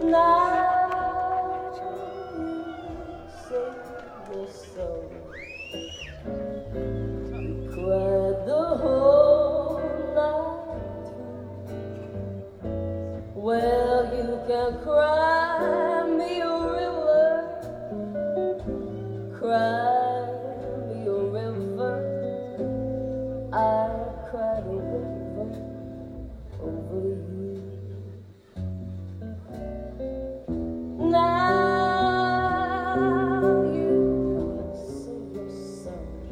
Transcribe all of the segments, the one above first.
Now you say you're sorry. You cried the whole night through. Well, you can cry me a river, cry me a river. I cried a river over you. Now you say you're sorry,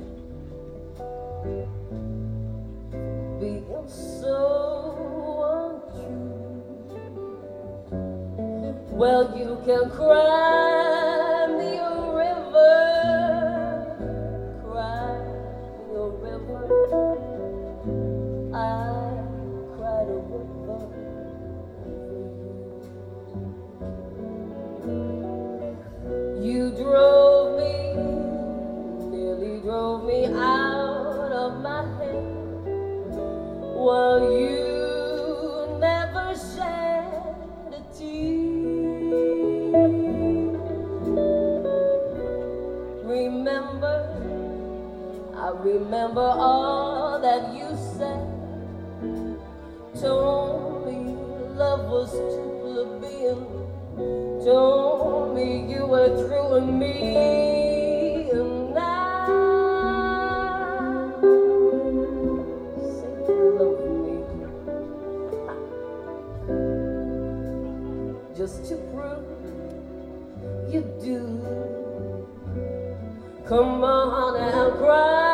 being so untrue. Well, you can cry me a river, cry me a river. I cried a river over you. You drove me, nearly drove me out of my head. Well, you never shed a tear. Remember, I remember all that you said. Told me love was too plebeian. Told me you were true in me. And now say you love me, just to prove you do. Come on and cry.